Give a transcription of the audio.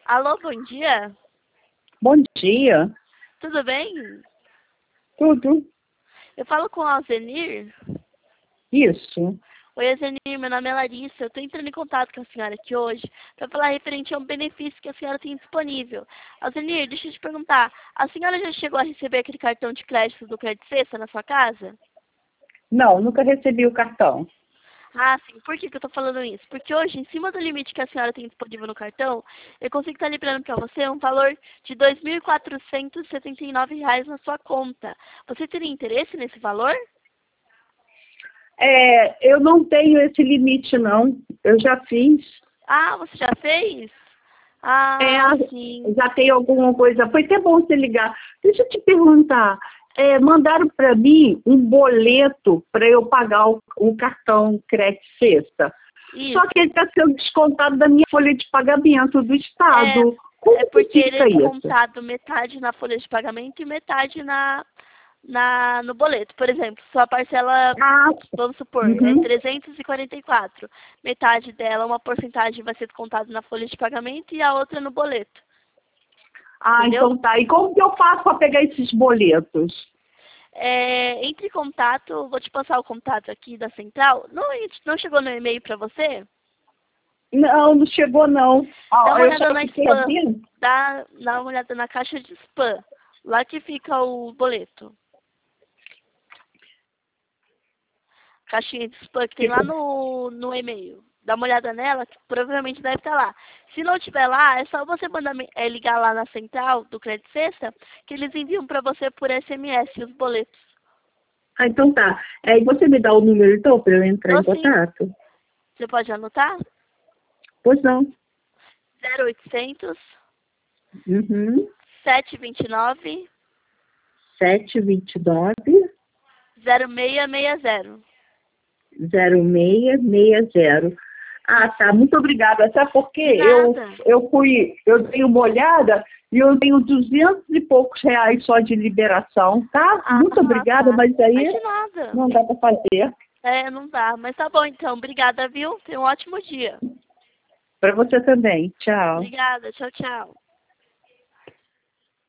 Alô, bom dia. Bom dia. Tudo bem? Tudo? Eu falo com a Alzenir. Isso. Oi, Alzenir, meu nome é Larissa. Eu estou entrando em contato com a senhora aqui hoje para falar referente a um benefício que a senhora tem disponível. Alzenir, deixa eu te perguntar. A senhora já chegou a receber aquele cartão de crédito do Crédito Sexta na sua casa? Não, nunca recebi o cartão. Ah, sim. Por que eu estou falando isso? Porque hoje, em cima do limite que a senhora tem disponível no cartão, eu consigo estar liberando para você um valor de R$ 2.479 na sua conta. Você teria interesse nesse valor? Eu não tenho esse limite, não. Eu já fiz. Ah, você já fez? Ah, sim. Já tem alguma coisa. Foi até bom você ligar. Deixa eu te perguntar. Mandaram para mim um boleto para eu pagar o cartão Crédito Sexta. Isso. Só que ele está sendo descontado da minha folha de pagamento do Estado. É porque ele é isso? descontado metade na folha de pagamento e metade no boleto. Por exemplo, sua parcela, vamos supor, é 344. Metade dela, uma porcentagem vai ser descontada na folha de pagamento e a outra no boleto. Entendeu? Então tá. E como que eu faço para pegar esses boletos? Entre em contato, vou te passar o contato aqui da central. Não chegou no e-mail para você? Não, não chegou não. Dá uma olhada na fiquei spam. assim? Dá uma olhada na caixa de spam. Lá que fica o boleto. Caixinha de spam que tem lá no e-mail. Dá uma olhada nela, que provavelmente deve estar lá. Se não tiver lá, é só você ligar lá na central do Crédito Sexta, que eles enviam para você por SMS os boletos. Então tá. E você me dá o número então para eu entrar em Então, sim, contato? você pode anotar? Pois não. 0800 Uhum. 729 729 0660. 0660. Tá. Muito obrigada. Sabe por quê? Nada. Eu dei uma olhada e eu tenho 200 e poucos reais só de liberação, tá? Muito obrigada, Tá. mas aí Mas de nada. não dá para fazer. Não dá. Mas tá bom então. Obrigada, viu? Tenha um ótimo dia. Para você também. Tchau. Obrigada. Tchau, tchau.